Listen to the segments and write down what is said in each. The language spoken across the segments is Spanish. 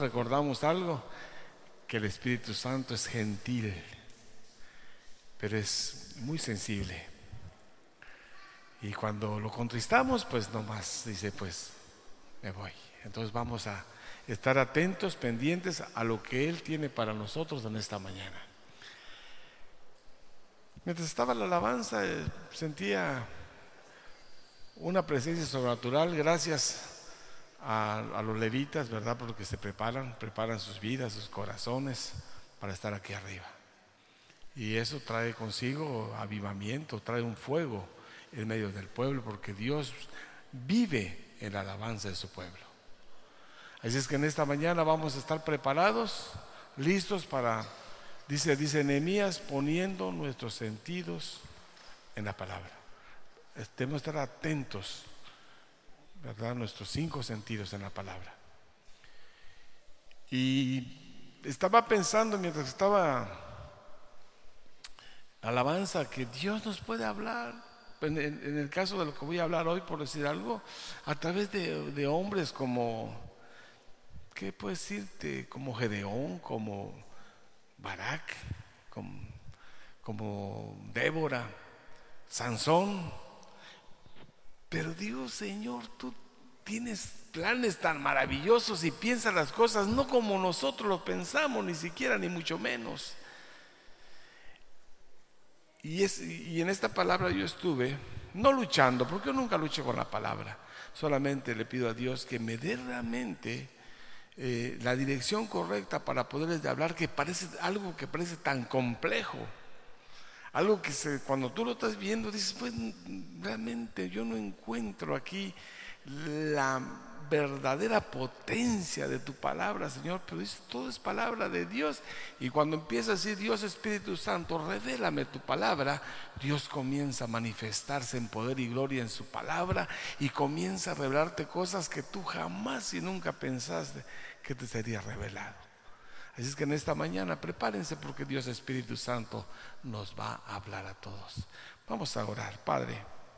recordamos algo, que el Espíritu Santo es gentil, pero es muy sensible. Y cuando lo contristamos, pues nomás dice, pues me voy. Entonces vamos a estar atentos, pendientes a lo que Él tiene para nosotros en esta mañana. Mientras estaba la alabanza, sentía una presencia sobrenatural, gracias a los levitas, ¿verdad? Porque se preparan sus vidas, sus corazones para estar aquí arriba. Y eso trae consigo avivamiento, trae un fuego en medio del pueblo, porque Dios vive en la alabanza de su pueblo. Así es que en esta mañana vamos a estar preparados, listos para, dice Nehemías, poniendo nuestros sentidos en la palabra. Debemos estar atentos, ¿verdad? Nuestros 5 sentidos en la palabra. Y estaba pensando mientras estaba alabanza que Dios nos puede hablar. En el caso de lo que voy a hablar hoy, por decir algo, a través de hombres como, ¿qué puedo decirte? Como Gedeón, como Barak, como Débora, Sansón. Pero digo, Señor, tú tienes planes tan maravillosos y piensas las cosas no como nosotros lo pensamos, ni siquiera, ni mucho menos. Y en esta palabra yo estuve, no luchando, porque yo nunca lucho con la palabra. Solamente le pido a Dios que me dé realmente la dirección correcta para poderles hablar, que parece algo que parece tan complejo. Algo que cuando tú lo estás viendo dices, pues realmente yo no encuentro aquí la verdadera potencia de tu palabra, Señor, pero dices, todo es palabra de Dios. Y cuando empieza a decir Dios Espíritu Santo, revélame tu palabra, Dios comienza a manifestarse en poder y gloria en su palabra y comienza a revelarte cosas que tú jamás y nunca pensaste que te sería revelado. Así es que en esta mañana prepárense, porque Dios Espíritu Santo nos va a hablar a todos. Vamos a orar. Padre,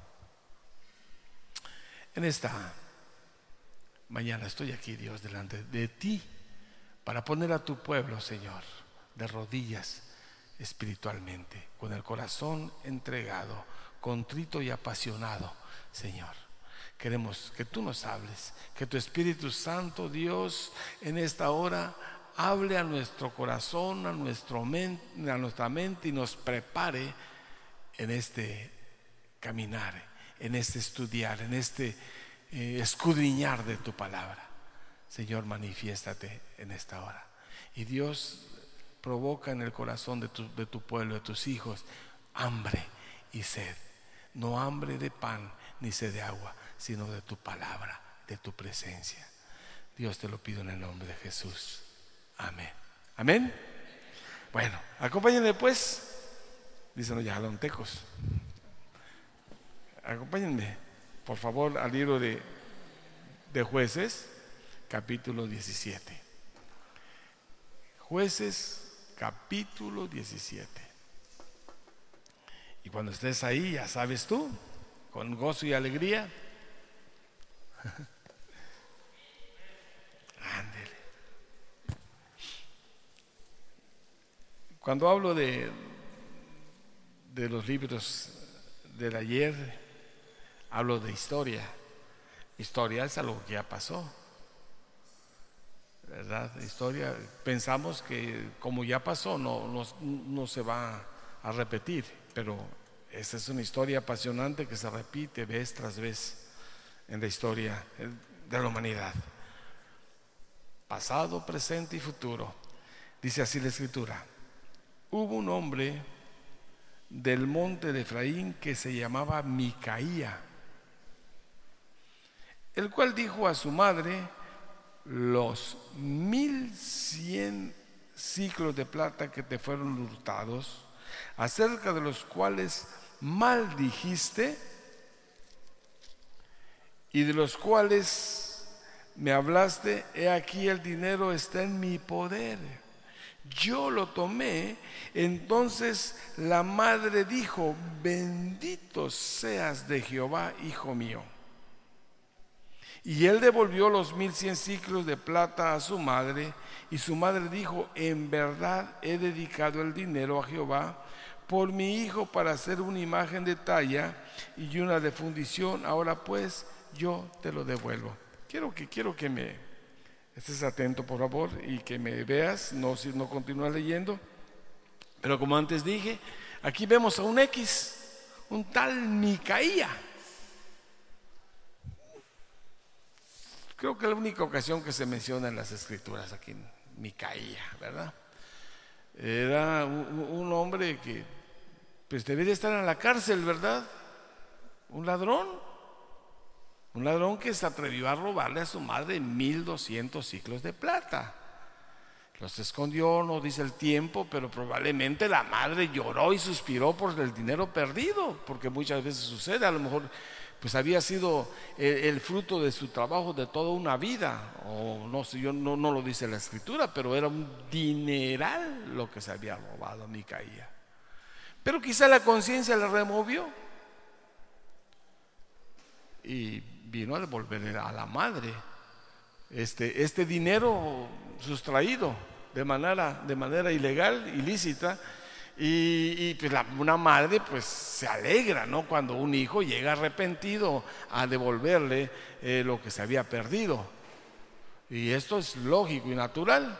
en esta mañana estoy aquí, Dios, delante de ti para poner a tu pueblo, Señor, de rodillas espiritualmente, con el corazón entregado, contrito y apasionado, Señor. Queremos que tú nos hables, que tu Espíritu Santo, Dios, en esta hora hable a nuestro corazón, a nuestra mente y nos prepare en este caminar, en este estudiar, en este escudriñar de tu palabra. Señor, manifiéstate en esta hora. Y Dios, provoca en el corazón de tu pueblo, de tus hijos, hambre y sed. No hambre de pan ni sed de agua, sino de tu palabra, de tu presencia. Dios, te lo pido en el nombre de Jesús. Amén. Amén. Bueno, acompáñenme pues. Dicen los jalantecos. Acompáñenme, por favor, al libro de Jueces, capítulo 17. Jueces, capítulo 17. Y cuando estés ahí, ya sabes tú, con gozo y alegría. Ándele. Cuando hablo de los libros del ayer, hablo de historia. Historia es algo que ya pasó, ¿verdad? Historia, pensamos que como ya pasó no se va a repetir, pero esa es una historia apasionante que se repite vez tras vez en la historia de la humanidad. Pasado, presente y futuro. Dice así la Escritura: hubo un hombre del monte de Efraín que se llamaba Micaía, el cual dijo a su madre: los 1100 siclos de plata que te fueron hurtados, acerca de los cuales maldijiste y de los cuales me hablaste, he aquí el dinero está en mi poder, yo lo tomé. Entonces la madre dijo: bendito seas de Jehová, hijo mío, Y él devolvió los 1100 siclos de plata a su madre, y su madre dijo: en verdad he dedicado el dinero a Jehová por mi hijo para hacer una imagen de talla y una de fundición. Ahora pues yo te lo devuelvo. Quiero que me estés atento, por favor, y que me veas, no continúas leyendo. Pero como antes dije, aquí vemos a un X, un tal Micaía. Creo que es la única ocasión que se menciona en las escrituras aquí, Micaía, ¿verdad? Era un hombre que pues debería estar en la cárcel, ¿verdad? Un ladrón que se atrevió a robarle a su madre 1200 siclos de plata. Los escondió, no dice el tiempo, pero probablemente la madre lloró y suspiró por el dinero perdido, porque muchas veces sucede. A lo mejor pues había sido el fruto de su trabajo de toda una vida, o no sé, no lo dice la escritura, pero era un dineral lo que se había robado Micaía. Pero quizá la conciencia le removió y vino a devolverle a la madre este dinero sustraído de manera ilegal, ilícita. Y pues una madre pues se alegra, ¿no?, cuando un hijo llega arrepentido a devolverle lo que se había perdido. Y esto es lógico y natural.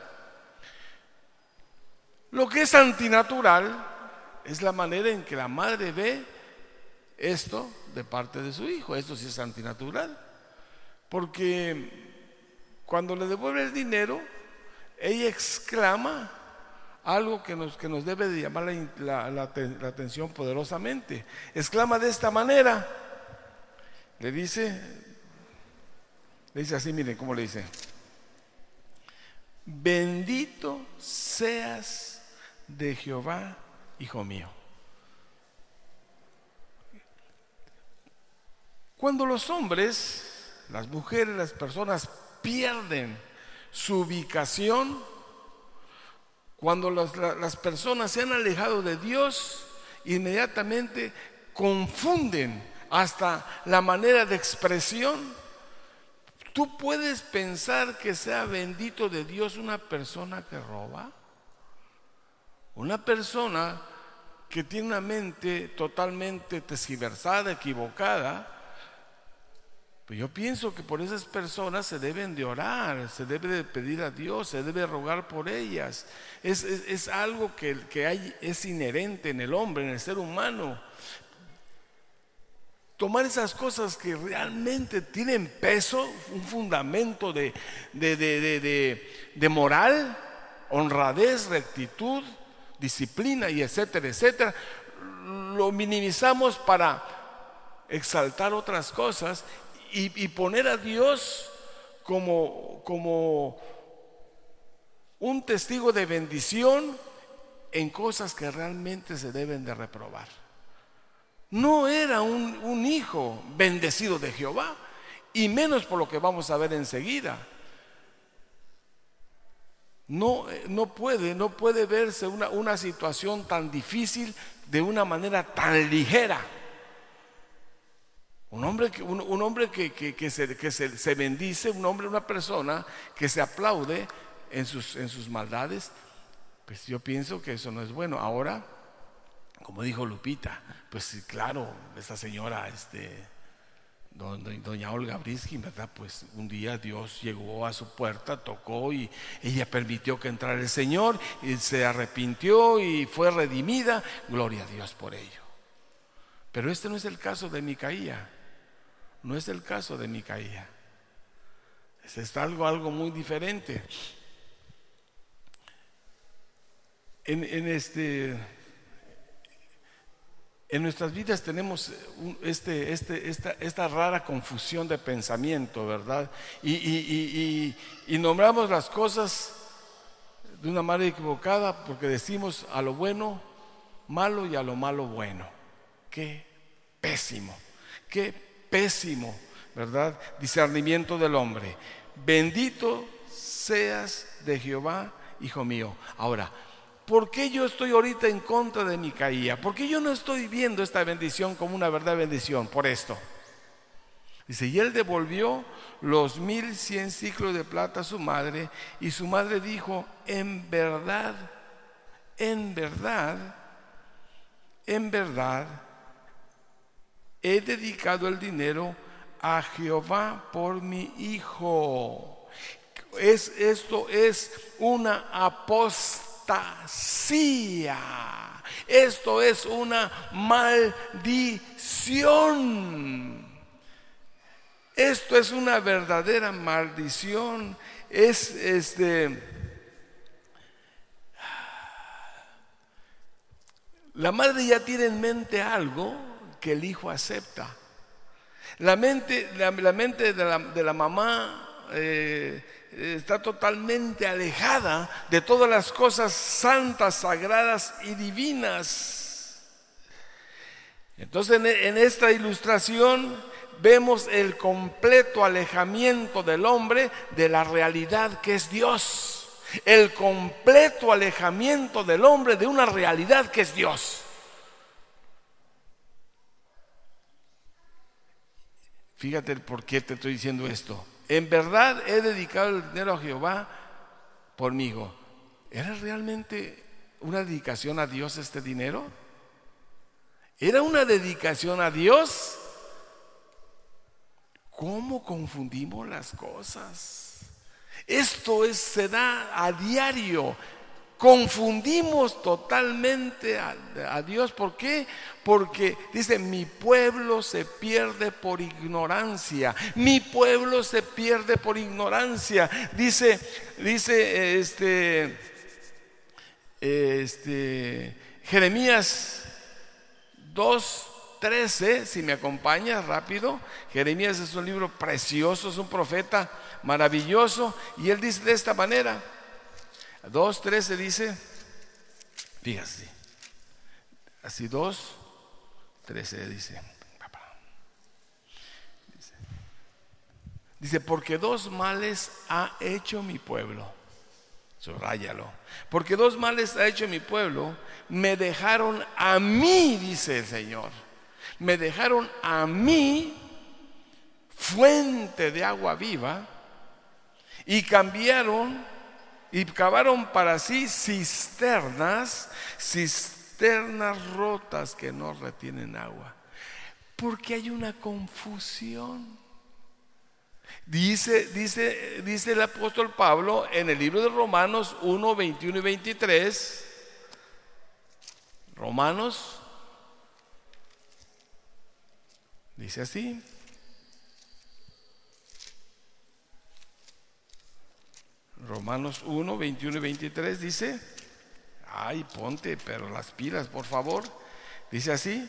Lo que es antinatural es la manera en que la madre ve esto de parte de su hijo. Esto sí es antinatural, porque cuando le devuelve el dinero, ella exclama algo que nos debe de llamar la atención poderosamente. Exclama de esta manera, le dice así, miren cómo le dice: bendito seas de Jehová, hijo mío. Cuando los hombres, las mujeres, las personas pierden su ubicación, cuando las personas se han alejado de Dios, inmediatamente confunden hasta la manera de expresión. ¿Tú puedes pensar que sea bendito de Dios una persona que roba? Una persona que tiene una mente totalmente tergiversada, equivocada. Pues yo pienso que por esas personas se deben de orar, se debe de pedir a Dios, se debe rogar por ellas. Es algo que es inherente en el hombre, en el ser humano. Tomar esas cosas que realmente tienen peso, un fundamento de moral, honradez, rectitud, disciplina y etcétera, etcétera, lo minimizamos para exaltar otras cosas y poner a Dios como un testigo de bendición en cosas que realmente se deben de reprobar. No era un hijo bendecido de Jehová, y menos por lo que vamos a ver enseguida. No puede verse una situación tan difícil de una manera tan ligera. Un hombre que se bendice, una persona que se aplaude en sus maldades, pues yo pienso que eso no es bueno. Ahora, como dijo Lupita, pues sí, claro, esta señora, doña Olga Briskin, ¿verdad? Pues un día Dios llegó a su puerta, tocó y ella permitió que entrara el Señor, y se arrepintió y fue redimida. Gloria a Dios por ello. Pero este no es el caso de Micaía. No es el caso de Micaía. Es algo muy diferente. En nuestras vidas tenemos esta rara confusión de pensamiento, ¿verdad? Y nombramos las cosas de una manera equivocada, porque decimos a lo bueno malo y a lo malo bueno. Qué pésimo, ¿verdad? Discernimiento del hombre. Bendito seas de Jehová, hijo mío. Ahora, ¿por qué yo estoy ahorita en contra de Micaía? ¿Por qué yo no estoy viendo esta bendición como una verdadera bendición? Por esto. Dice, y él devolvió los 1100 siclos de plata a su madre, y su madre dijo, en verdad, en verdad, en verdad, he dedicado el dinero a Jehová por mi hijo. Esto es una apostasía. Esto es una maldición. Esto es una verdadera maldición. La madre ya tiene en mente algo que el hijo acepta. La mente de la mamá está totalmente alejada de todas las cosas santas, sagradas y divinas. Entonces, en esta ilustración vemos el completo alejamiento del hombre de la realidad que es Dios. El completo alejamiento del hombre de una realidad que es Dios. Fíjate por qué te estoy diciendo esto. En verdad he dedicado el dinero a Jehová por mi hijo. ¿Era realmente una dedicación a Dios este dinero? ¿Era una dedicación a Dios? ¿Cómo confundimos las cosas? Esto se da a diario. Confundimos totalmente a Dios. ¿Por qué? Porque dice, mi pueblo se pierde por ignorancia. Mi pueblo se pierde por ignorancia. Dice Jeremías 2:13, si me acompañas rápido. Jeremías es un libro precioso, es un profeta maravilloso, y él dice de esta manera, 2:13 dice, fíjate, así 2:13 dice, porque dos males ha hecho mi pueblo, subráyalo, porque dos males ha hecho mi pueblo, me dejaron a mí, dice el Señor, me dejaron a mí fuente de agua viva, y cavaron para sí cisternas rotas que no retienen agua. Porque hay una confusión. Dice el apóstol Pablo en el libro de Romanos 1:21 y 23. Romanos dice así. Romanos 1:21 y 23 dice, ay, ponte pero las pilas, por favor. Dice así,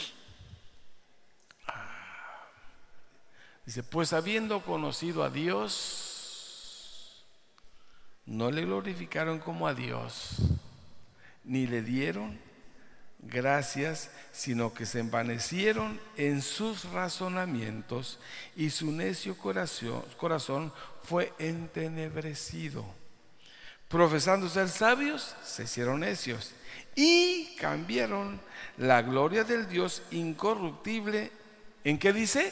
dice, pues habiendo conocido a Dios, no le glorificaron como a Dios, ni le dieron gracias, sino que se envanecieron en sus razonamientos, y su necio corazón fue entenebrecido. Profesando ser sabios, se hicieron necios, y cambiaron la gloria del Dios incorruptible, ¿en qué dice?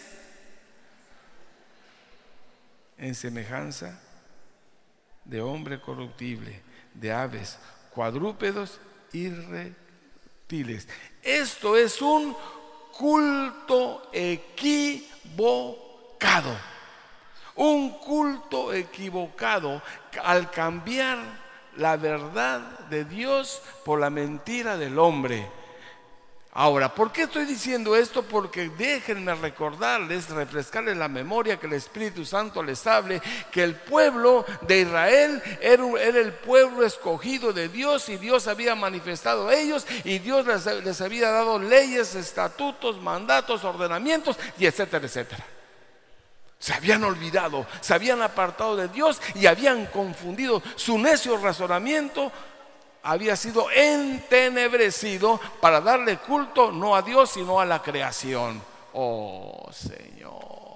En semejanza de hombre corruptible, de aves, cuadrúpedos y reptiles. Esto es un culto equivocado. Un culto equivocado al cambiar la verdad de Dios por la mentira del hombre. Ahora, ¿por qué estoy diciendo esto? Porque déjenme recordarles, refrescarles la memoria, que el Espíritu Santo les hable, que el pueblo de Israel era el pueblo escogido de Dios, y Dios había manifestado a ellos, y Dios les había dado leyes, estatutos, mandatos, ordenamientos, y etcétera, etcétera. Se habían olvidado, se habían apartado de Dios y habían confundido. Su necio razonamiento había sido entenebrecido para darle culto no a Dios sino a la creación. Oh Señor,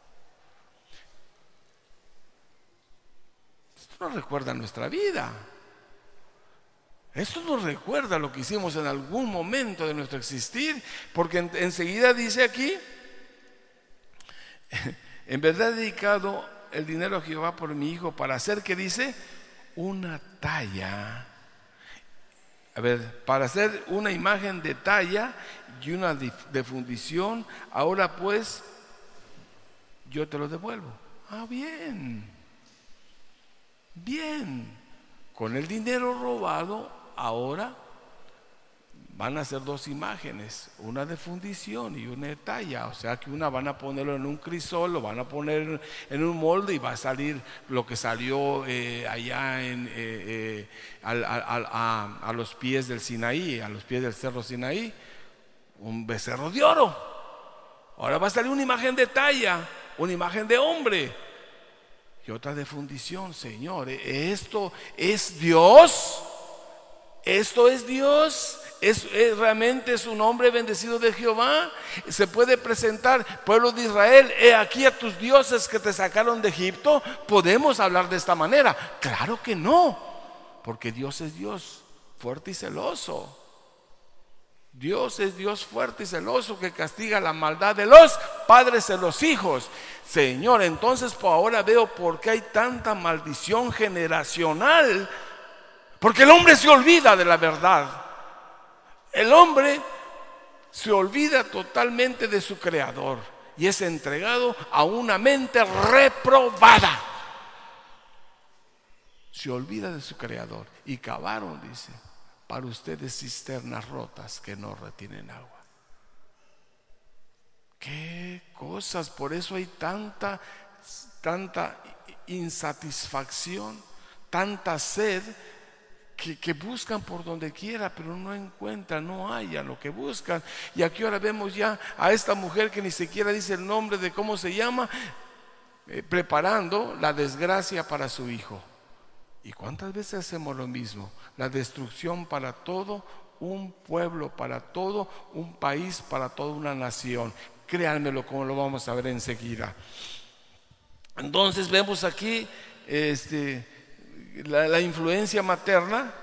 esto nos recuerda nuestra vida. Esto nos recuerda lo que hicimos en algún momento de nuestro existir, porque enseguida dice aquí En verdad he dedicado el dinero a Jehová por mi hijo para hacer, ¿qué dice? Una talla. A ver, para hacer una imagen de talla y una de fundición. Ahora pues, yo te lo devuelvo. Ah, bien. Bien. Con el dinero robado, ahora van a hacer dos imágenes, una de fundición y una de talla. O sea que una van a ponerlo en un crisol, lo van a poner en un molde y va a salir lo que salió allá a los pies del Sinaí, a los pies del cerro Sinaí, un becerro de oro. Ahora va a salir una imagen de talla, una imagen de hombre y otra de fundición. Señor, ¿esto es Dios? ¿Esto es Dios? ¿Realmente es un hombre bendecido de Jehová? ¿Se puede presentar, pueblo de Israel, he aquí a tus dioses que te sacaron de Egipto? ¿Podemos hablar de esta manera? Claro que no, porque Dios es Dios fuerte y celoso. Dios es Dios fuerte y celoso, que castiga la maldad de los padres de los hijos. Señor, entonces por ahora veo por qué hay tanta maldición generacional, porque el hombre se olvida de la verdad. El hombre se olvida totalmente de su creador y es entregado a una mente reprobada. Se olvida de su creador y cavaron, dice, para ustedes cisternas rotas que no retienen agua. Qué cosas, por eso hay tanta insatisfacción, tanta sed, que buscan por donde quiera, pero no encuentran, no hallan lo que buscan. Y aquí ahora vemos ya a esta mujer que ni siquiera dice el nombre de cómo se llama, preparando la desgracia para su hijo. ¿Y cuántas veces hacemos lo mismo? La destrucción para todo un pueblo, para todo un país, para toda una nación. Créanmelo, como lo vamos a ver enseguida. Entonces vemos aquí la influencia materna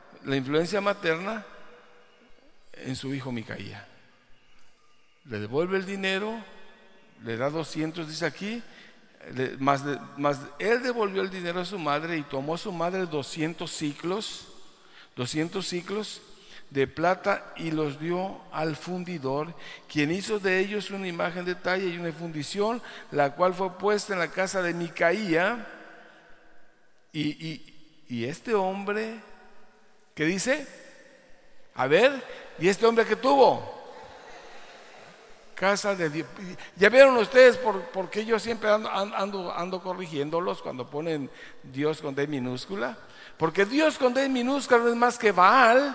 en su hijo Micaía. Le devuelve el dinero, le da 200, dice aquí, más él devolvió el dinero a su madre y tomó a su madre 200 ciclos de plata y los dio al fundidor, quien hizo de ellos una imagen de talla y una fundición, la cual fue puesta en la casa de Micaía. Y este hombre, ¿qué dice? A ver, ¿y este hombre qué tuvo? Casa de Dios. Ya vieron ustedes por qué yo siempre ando corrigiéndolos cuando ponen Dios con D minúscula. Porque Dios con D minúscula no es más que Baal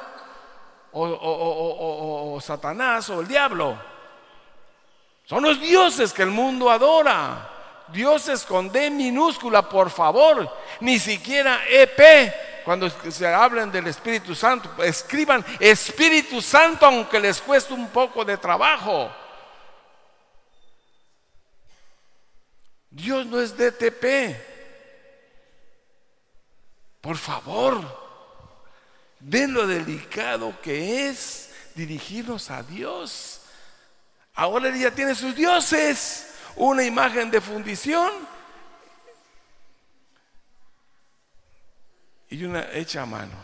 o Satanás o el diablo. Son los dioses que el mundo adora. Dioses con D minúscula, por favor. Ni siquiera EP. Cuando se hablen del Espíritu Santo, escriban Espíritu Santo, aunque les cueste un poco de trabajo. Dios no es DTP. Por favor, ven lo delicado que es dirigirnos a Dios. Ahora él ya tiene sus dioses, una imagen de fundición y una hecha a mano.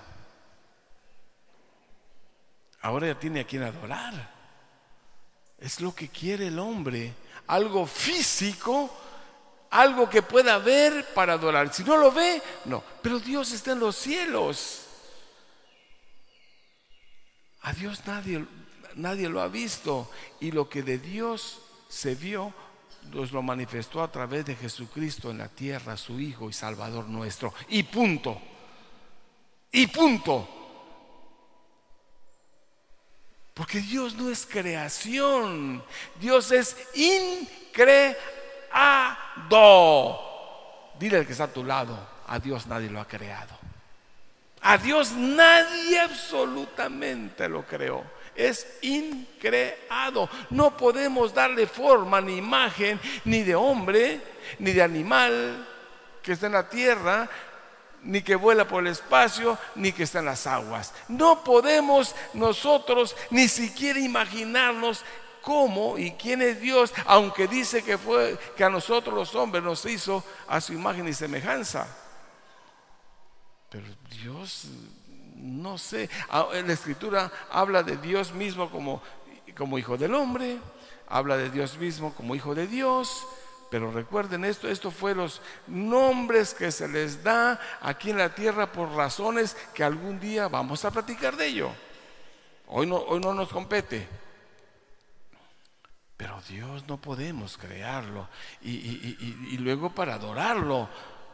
Ahora ya tiene a quien adorar. Es lo que quiere el hombre, algo físico, algo que pueda ver para adorar. Si no lo ve, no. Pero Dios está en los cielos. A Dios nadie lo ha visto, y lo que de Dios se vio nos lo manifestó a través de Jesucristo en la tierra, su Hijo y Salvador nuestro. Y punto. Y punto. Porque Dios no es creación, Dios es increado. Dile al que está a tu lado, a Dios nadie lo ha creado. A Dios nadie absolutamente lo creó. Es increado. No podemos darle forma ni imagen, ni de hombre, ni de animal que está en la tierra, ni que vuela por el espacio, ni que está en las aguas. No podemos nosotros ni siquiera imaginarnos cómo y quién es Dios, aunque dice que a nosotros los hombres nos hizo a su imagen y semejanza. Pero Dios, no sé, la Escritura habla de Dios mismo como hijo del hombre, habla de Dios mismo como hijo de Dios. Pero recuerden esto fue los nombres que se les da aquí en la tierra por razones que algún día vamos a platicar de ello. Hoy no nos compete. Pero Dios no podemos crearlo y luego para adorarlo.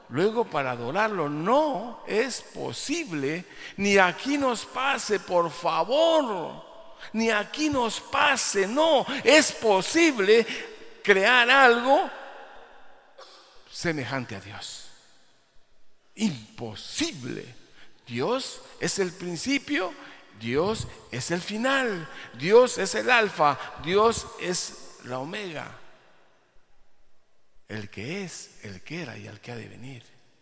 No es posible. Ni aquí nos pase, por favor. Ni aquí nos pase. No es posible crear algo semejante a Dios. Imposible. Dios es el principio, Dios es el final, Dios es el alfa, Dios es la omega, el que es, el que era y el que ha de venir.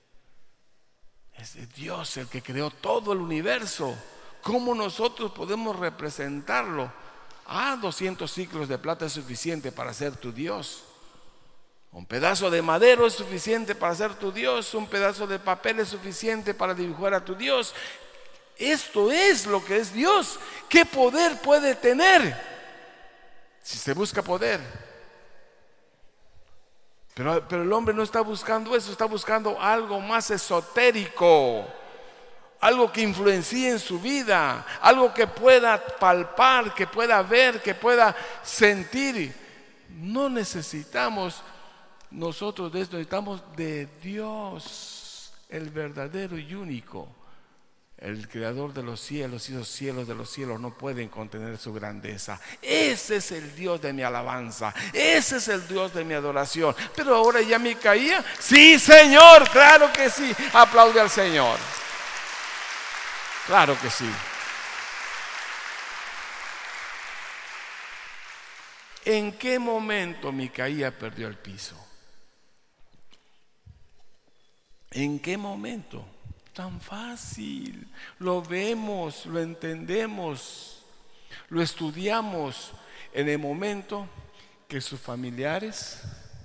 Es Dios el que creó todo el universo. ¿Cómo nosotros podemos representarlo? 200 ciclos de plata es suficiente para ser tu Dios. Un pedazo de madera es suficiente para ser tu Dios. Un pedazo de papel es suficiente para dibujar a tu Dios. Esto es lo que es Dios. ¿Qué poder puede tener? Si se busca poder. Pero el hombre no está buscando eso, está buscando algo más esotérico. Algo que influencie en su vida, algo que pueda palpar, que pueda ver, que pueda sentir. No necesitamos nosotros de esto, necesitamos de Dios, el verdadero y único, el creador de los cielos, y los cielos de los cielos no pueden contener su grandeza. Ese es el Dios de mi alabanza, ese es el Dios de mi adoración. Pero ahora ya me caía. Sí, Señor, claro que sí. Aplaude al Señor. Claro que sí. ¿En qué momento Micaía perdió el piso? ¿En qué momento? Tan fácil. Lo vemos, lo entendemos, lo estudiamos en el momento que sus familiares,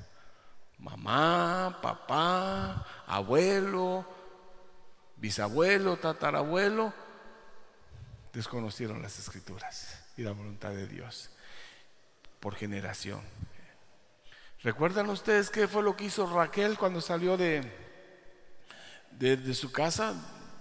mamá, papá, abuelo, bisabuelo, tatarabuelo, desconocieron las Escrituras y la voluntad de Dios por generación. ¿Recuerdan ustedes qué fue lo que hizo Raquel cuando salió de su casa?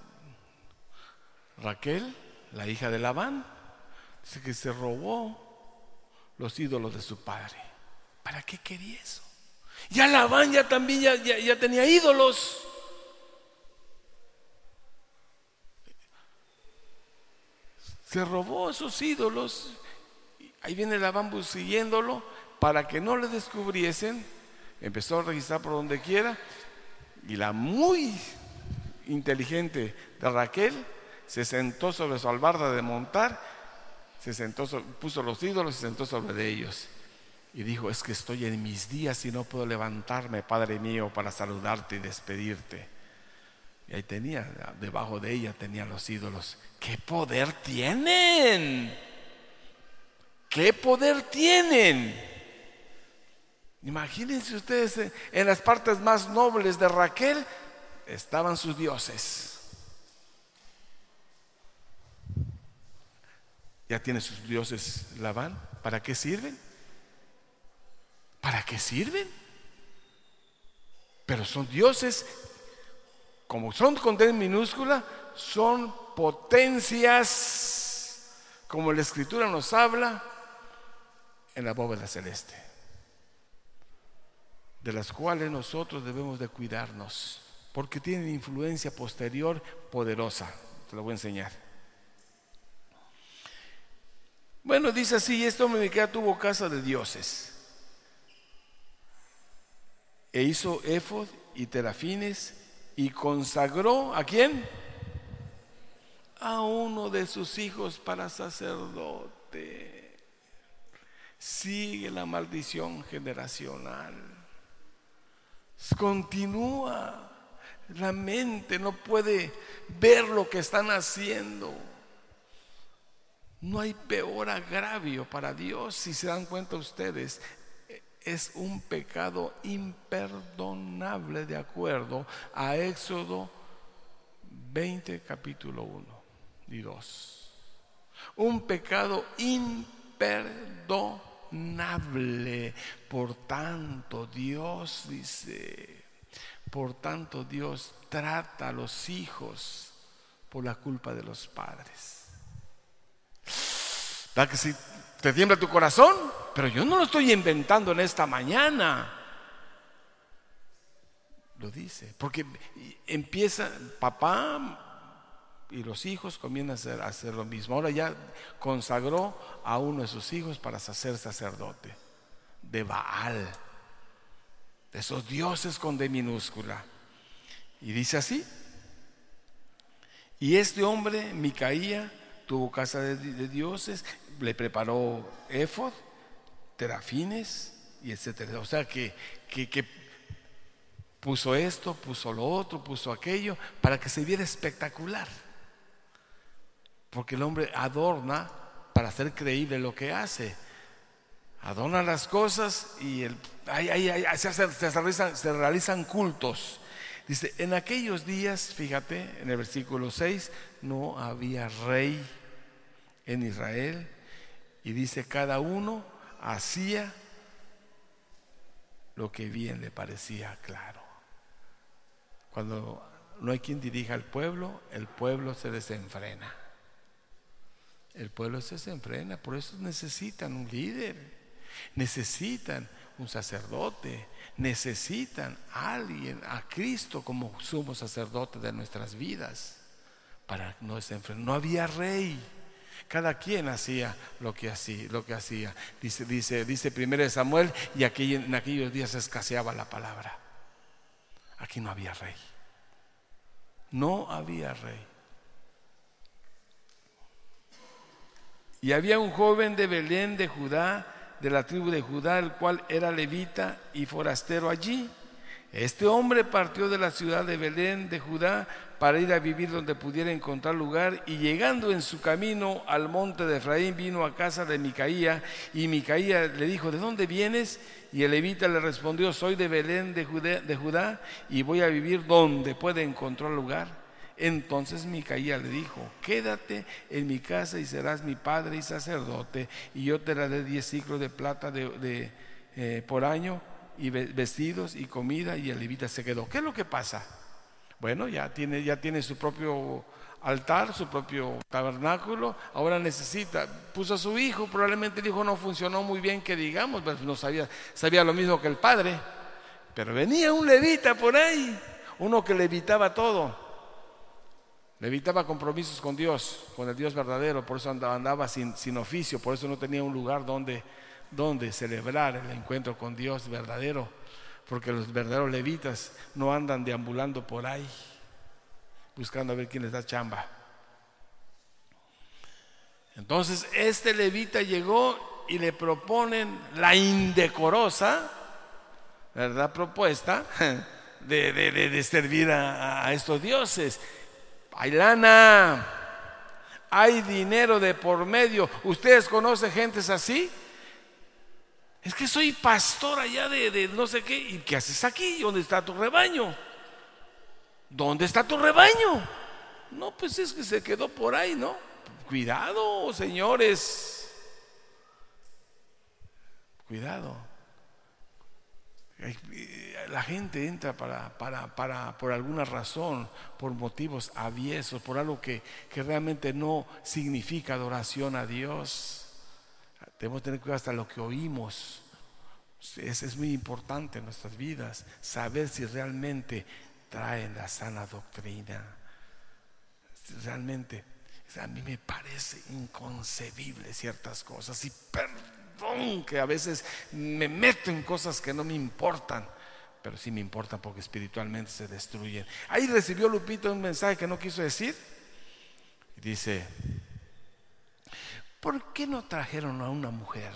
Raquel, la hija de Labán, dice que se robó los ídolos de su padre. ¿Para qué quería eso? Ya Labán ya tenía ídolos. Se robó esos ídolos. Ahí viene Labán siguiéndolo para que no le descubriesen. Empezó a registrar por donde quiera. Y la muy inteligente de Raquel se sentó sobre su albarda de montar, puso los ídolos y se sentó sobre de ellos. Y dijo: es que estoy en mis días y no puedo levantarme, Padre mío, para saludarte y despedirte. Y ahí debajo de ella tenía los ídolos. ¿Qué poder tienen? ¿Qué poder tienen? Imagínense ustedes, en las partes más nobles de Raquel estaban sus dioses. Ya tiene sus dioses Labán. ¿Para qué sirven? ¿Para qué sirven? Pero son dioses, como son con D minúscula, son potencias, como la Escritura nos habla, en la bóveda celeste, de las cuales nosotros debemos de cuidarnos, porque tienen influencia posterior poderosa. Te lo voy a enseñar. Bueno, dice así: este hombre Micaía tuvo casa de dioses, e hizo éfod y terafines, y consagró ¿a quién? A uno de sus hijos para sacerdote. Sigue la maldición generacional. Continúa. La mente no puede ver lo que están haciendo. No hay peor agravio para Dios. Si se dan cuenta ustedes, es un pecado imperdonable de acuerdo a Éxodo 20, capítulo 1 y 2. Un pecado imperdonable. Por tanto, Dios dice, por tanto Dios trata a los hijos por la culpa de los padres. ¿Verdad que si te tiembla tu corazón? Pero yo no lo estoy inventando en esta mañana. Lo dice, porque empieza papá y los hijos comienzan a hacer lo mismo. Ahora ya consagró a uno de sus hijos para ser sacerdote de Baal, de esos dioses con D minúscula. Y dice así: y este hombre, Micaía, tuvo casa de dioses, le preparó éfod, terafines y etcétera. O sea que puso esto, puso lo otro, puso aquello, para que se viera espectacular. Porque el hombre adorna para hacer creíble lo que hace. Adorna las cosas y se realizan cultos. Dice, en aquellos días, fíjate, en el versículo 6, no había rey en Israel. Y dice, cada uno hacía lo que bien le parecía claro. Cuando no hay quien dirija al pueblo, el pueblo se desenfrena. El pueblo se desenfrena. Por eso necesitan un líder, necesitan un sacerdote, necesitan a alguien, a Cristo como sumo sacerdote de nuestras vidas, para no desenfrenar. No había rey. Cada quien hacía lo que hacía. Dice 1 Samuel, y en aquellos días escaseaba la palabra. Aquí no había rey. No había rey. Y había un joven de Belén de Judá, de la tribu de Judá, el cual era levita y forastero allí. Este hombre partió de la ciudad de Belén de Judá para ir a vivir donde pudiera encontrar lugar, y llegando en su camino al monte de Efraín, vino a casa de Micaía, y Micaía le dijo, ¿de dónde vienes? Y el levita le respondió, soy de Belén de Judá y voy a vivir donde pueda encontrar lugar. Entonces Micaía le dijo, quédate en mi casa y serás mi padre y sacerdote, y yo te daré 10 siclos de plata por año, y vestidos y comida. Y el levita se quedó. ¿Qué es lo que pasa? Bueno, ya tiene su propio altar, su propio tabernáculo. Ahora puso a su hijo. Probablemente el hijo no funcionó muy bien, que digamos, pero no sabía lo mismo que el padre. Pero venía un levita por ahí, uno que levitaba todo, levitaba compromisos con Dios, con el Dios verdadero. Por eso andaba sin oficio, por eso no tenía un lugar donde celebrar el encuentro con Dios verdadero, porque los verdaderos levitas no andan deambulando por ahí buscando a ver quién les da chamba. Entonces este levita llegó y le proponen la indecorosa, ¿verdad?, propuesta de servir a estos dioses. Hay lana, hay dinero de por medio. ¿Ustedes conocen gentes así? Es que soy pastor allá de no sé qué. ¿Y qué haces aquí? ¿Dónde está tu rebaño? ¿Dónde está tu rebaño? No, pues es que se quedó por ahí, ¿no? Cuidado, señores. Cuidado. La gente entra por alguna razón, por motivos aviesos, por algo que realmente no significa adoración a Dios. Debemos tener cuidado hasta lo que oímos. Es muy importante en nuestras vidas saber si realmente traen la sana doctrina. Realmente, a mí me parece inconcebible ciertas cosas, y perdón que a veces me meto en cosas que no me importan, pero sí me importan porque espiritualmente se destruyen. Ahí recibió Lupita un mensaje que no quiso decir. Dice, ¿por qué no trajeron a una mujer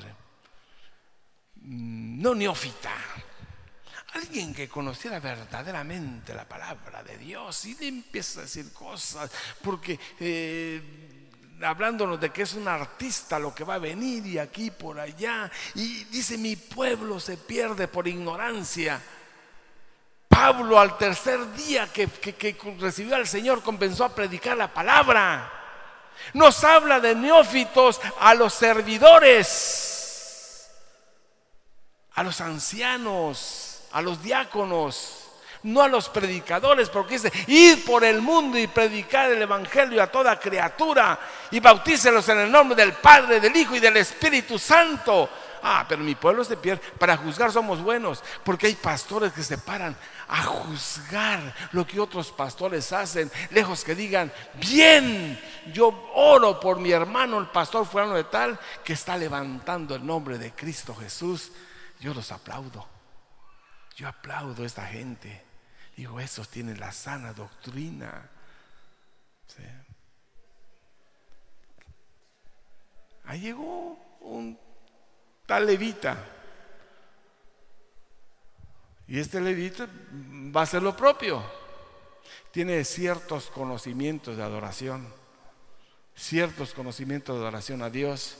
no neófita? Alguien que conociera verdaderamente la palabra de Dios. Y le empieza a decir cosas, porque hablándonos de que es un artista lo que va a venir y aquí por allá, y dice: mi pueblo se pierde por ignorancia. Pablo, al tercer día que recibió al Señor, comenzó a predicar la palabra. Nos habla de neófitos a los servidores, a los ancianos, a los diáconos, no a los predicadores, porque dice: id por el mundo y predicar el evangelio a toda criatura y bautícelos en el nombre del Padre, del Hijo y del Espíritu Santo. Pero mi pueblo se pierde. Para juzgar somos buenos, porque hay pastores que se paran a juzgar lo que otros pastores hacen, lejos que digan: bien, yo oro por mi hermano el pastor fulano de tal que está levantando el nombre de Cristo Jesús. Yo los aplaudo. Yo aplaudo a esta gente. Digo: esos tienen la sana doctrina. ¿Sí? Ahí llegó un tal levita, y este levita va a hacer lo propio. Tiene ciertos conocimientos de adoración, ciertos conocimientos de adoración a Dios.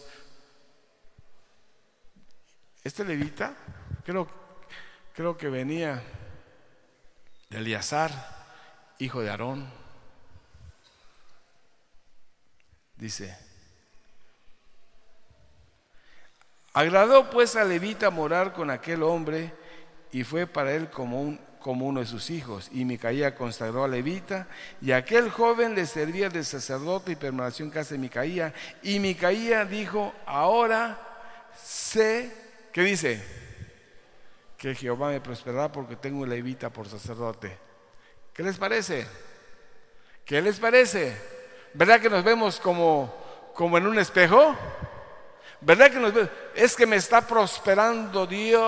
Este levita creo que venía de Eleazar, hijo de Aarón. Dice: agradó pues a levita morar con aquel hombre, y fue para él como uno de sus hijos. Y Micaía consagró a levita, y aquel joven le servía de sacerdote y permaneció en casa de Micaía. Y Micaía dijo: ahora sé, ¿qué dice? Que Jehová me prosperará porque tengo un levita por sacerdote. ¿Qué les parece? ¿Qué les parece? ¿Verdad que nos vemos como en un espejo? ¿Verdad que nos vemos? Es que me está prosperando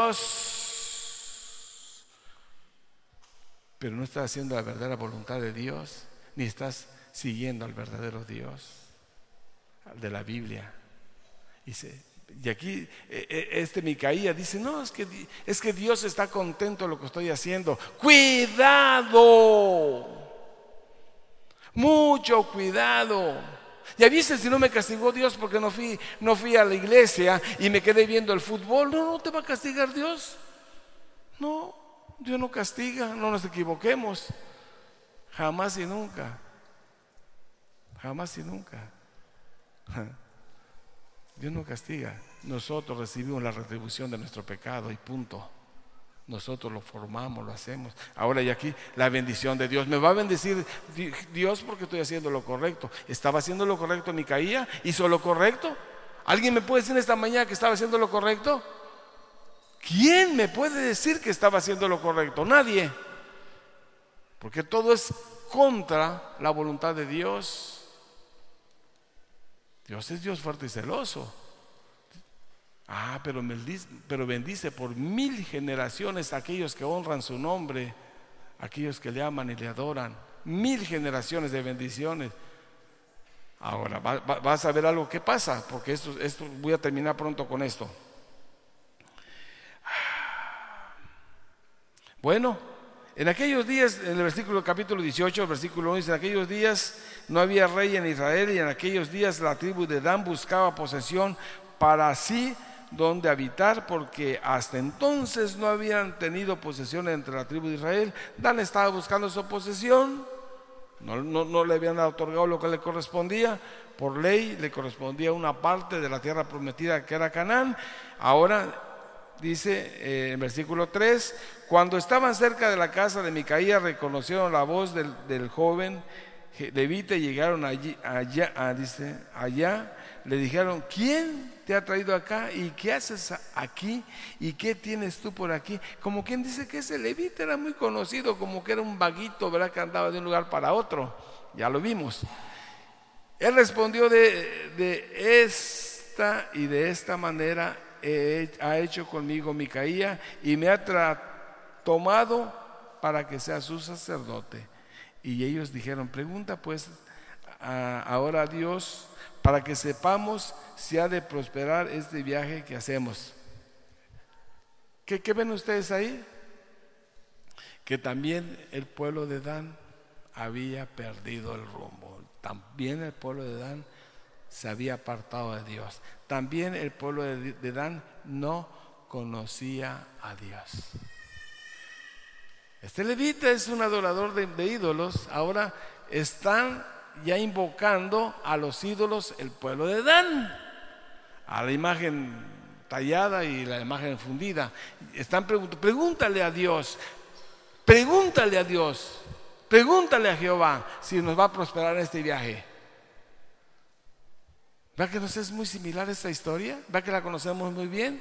Dios, pero no estás haciendo la verdadera voluntad de Dios, ni estás siguiendo al verdadero Dios, al de la Biblia. Y aquí Micaía dice: no, es que Dios está contento de lo que estoy haciendo. Cuidado, mucho cuidado. Ya viste, si no me castigó Dios porque no fui a la iglesia y me quedé viendo el fútbol. No te va a castigar Dios. No, Dios no castiga, no nos equivoquemos. Jamás y nunca. Jamás y nunca. Dios no castiga. Nosotros recibimos la retribución de nuestro pecado y punto. Nosotros lo formamos, lo hacemos. Ahora, y aquí la bendición de Dios. Me va a bendecir Dios porque estoy haciendo lo correcto. ¿Estaba haciendo lo correcto Micaía? ¿Hizo lo correcto? ¿Alguien me puede decir esta mañana que estaba haciendo lo correcto? ¿Quién me puede decir que estaba haciendo lo correcto? Nadie. Porque todo es contra la voluntad de Dios. Dios es Dios fuerte y celoso. Pero bendice por 1000 generaciones a aquellos que honran su nombre, aquellos que le aman y le adoran. 1000 generaciones de bendiciones. Ahora vas a ver algo que pasa, porque esto voy a terminar pronto con esto. Bueno, en aquellos días, en el versículo capítulo 18, el versículo 11, en aquellos días no había rey en Israel, y en aquellos días la tribu de Dan buscaba posesión para sí donde habitar, porque hasta entonces no habían tenido posesión entre la tribu de Israel. Dan estaba buscando su posesión, no le habían otorgado lo que le correspondía. Por ley le correspondía una parte de la tierra prometida, que era Canaán. Ahora dice en versículo 3: cuando estaban cerca de la casa de Micaía, reconocieron la voz del joven levita y llegaron allá le dijeron: ¿quién te ha traído acá? ¿Y qué haces aquí? ¿Y qué tienes tú por aquí? Como quien dice que ese levita era muy conocido, como que era un vaguito, ¿verdad? Que andaba de un lugar para otro. Ya lo vimos. Él respondió: de esta y de esta manera ha hecho conmigo Micaía, y me ha tomado para que sea su sacerdote. Y ellos dijeron: pregunta pues ahora a Dios para que sepamos si ha de prosperar este viaje que hacemos. ¿Qué ven ustedes ahí? Que también el pueblo de Dan había perdido el rumbo. También el pueblo de Dan se había apartado de Dios. También el pueblo de Dan no conocía a Dios. Este levita es un adorador de ídolos. Ahora están ya invocando a los ídolos el pueblo de Dan, a la imagen tallada y la imagen fundida. Están pregúntale a Dios, pregúntale a Dios, pregúntale a Jehová si nos va a prosperar en este viaje. ¿Verdad que nos es muy similar esta historia? ¿Verdad que la conocemos muy bien?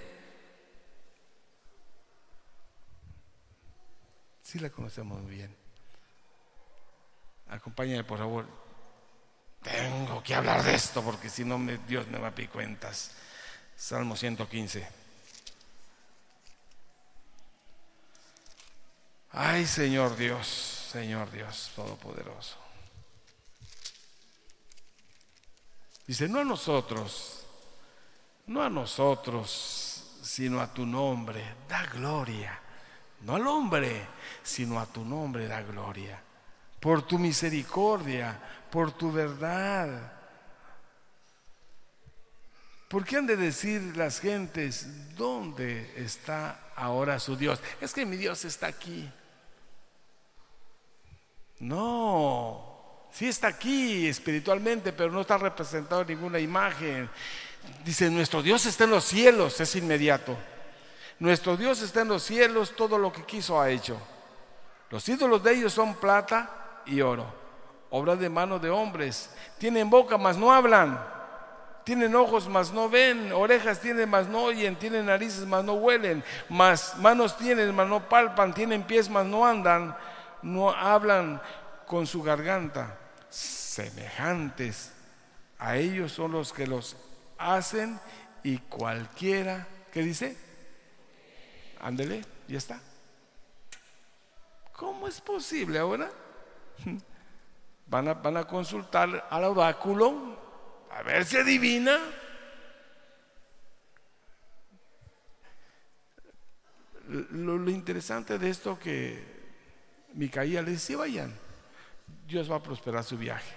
Sí, la conocemos muy bien. Acompáñame, por favor. Tengo que hablar de esto porque si no Dios me va a pedir cuentas. Salmo 115. Ay, Señor Dios Todopoderoso. Dice, no a nosotros, sino a tu nombre da gloria. No al hombre, sino a tu nombre da gloria. Por tu misericordia, por tu verdad. ¿Por qué han de decir las gentes, ¿dónde está ahora su Dios? Es que mi Dios está aquí. No, sí está aquí espiritualmente, pero no está representado en ninguna imagen. Dice, nuestro Dios está en los cielos, es inmediato. Nuestro Dios está en los cielos, todo lo que quiso ha hecho. Los ídolos de ellos son plata y oro, obra de mano de hombres. Tienen boca, mas no hablan. Tienen ojos, mas no ven. Orejas tienen, mas no oyen. Tienen narices, mas no huelen. Manos tienen, mas no palpan. Tienen pies, mas no andan. No hablan con su garganta. Semejantes a ellos son los que los hacen, y cualquiera, ¿qué dice? Ándele, ya está. ¿Cómo es posible ahora? Van a consultar al oráculo a ver si adivina. Lo interesante de esto que Micaías les dice, vayan, Dios va a prosperar su viaje.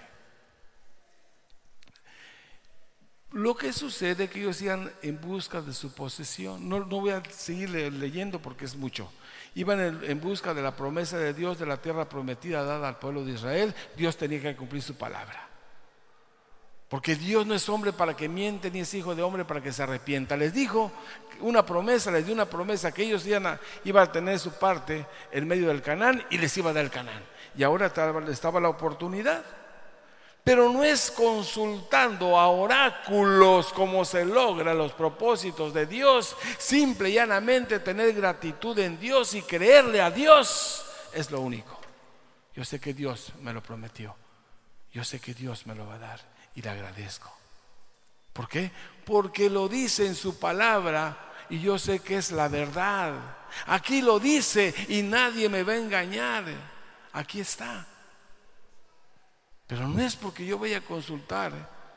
Lo que sucede es que ellos iban en busca de su posesión. No voy a seguir leyendo porque es mucho. Iban en busca de la promesa de Dios, de la tierra prometida dada al pueblo de Israel. Dios tenía que cumplir su palabra, porque Dios no es hombre para que miente, ni es hijo de hombre para que se arrepienta. Les dijo una promesa, les dio una promesa, que ellos iban a tener su parte en medio del Canaán, y les iba a dar el Canaán. Y ahora estaba la oportunidad. Pero no es consultando a oráculos como se logran los propósitos de Dios. Simple y llanamente tener gratitud en Dios y creerle a Dios es lo único. Yo sé que Dios me lo prometió, yo sé que Dios me lo va a dar, y le agradezco. ¿Por qué? Porque lo dice en su palabra, y yo sé que es la verdad. Aquí lo dice y nadie me va a engañar. Aquí está. Pero no es porque yo vaya a consultar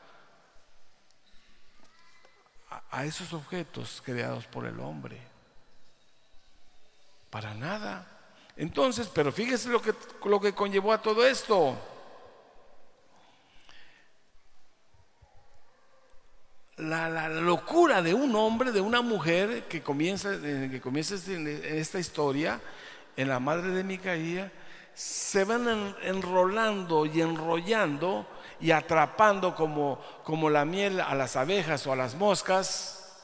a esos objetos creados por el hombre. Para nada. Entonces, pero fíjese lo que conllevó a todo esto. La locura de un hombre, de una mujer que comienza en esta historia, en la madre de Micaías. Se van enrolando y enrollando y atrapando como la miel a las abejas o a las moscas.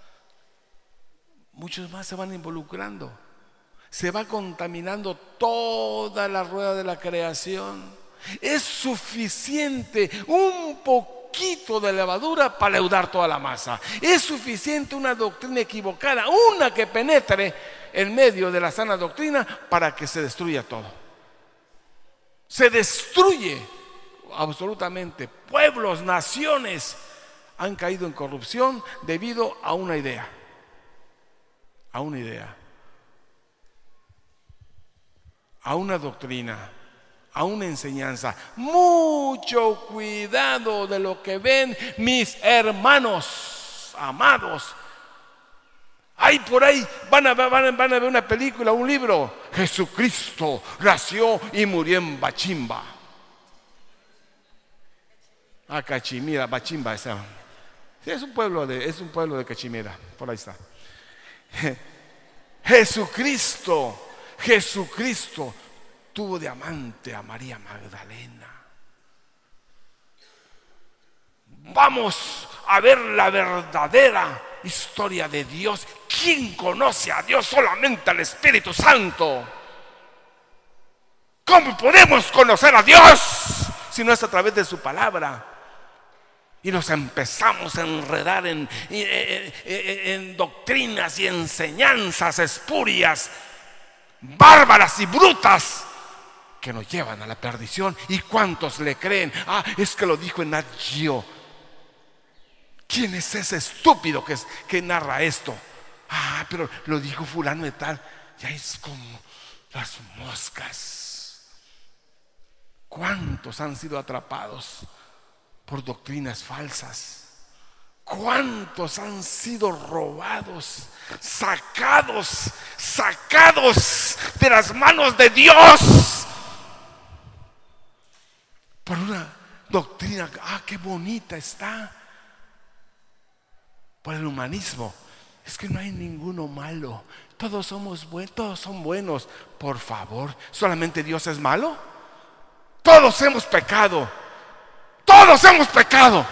Muchos más se van involucrando. Se va contaminando toda la rueda de la creación. Es suficiente un poquito de levadura para leudar toda la masa. Es suficiente una doctrina equivocada, una que penetre en medio de la sana doctrina, para que se destruya todo. Se destruye absolutamente. Pueblos, naciones han caído en corrupción debido a una idea. A una doctrina, a una enseñanza. Mucho cuidado de lo que ven mis hermanos amados. Hay por ahí, van a ver una película, un libro. Jesucristo nació y murió en Bachimba. Cachimira, Bachimba, esa. Sí, es un pueblo de Cachimira, por ahí está. Jesucristo tuvo de amante a María Magdalena. Vamos a ver la verdadera historia de Dios. ¿Quién conoce a Dios? Solamente al Espíritu Santo. ¿Cómo podemos conocer a Dios si no es a través de su palabra? Y nos empezamos a enredar en doctrinas y enseñanzas espurias, bárbaras y brutas, que nos llevan a la perdición. ¿Y cuántos le creen? Es que lo dijo en Nat Geo. ¿Quién es ese estúpido que narra esto? Pero lo dijo fulano de tal. Ya es como las moscas. ¿Cuántos han sido atrapados por doctrinas falsas? ¿Cuántos han sido robados, sacados de las manos de Dios por una doctrina? Qué bonita está. Por el humanismo. Es que no hay ninguno malo. Todos somos buenos, todos son buenos. Por favor, ¿solamente Dios es malo? Todos hemos pecado. Todos hemos pecado.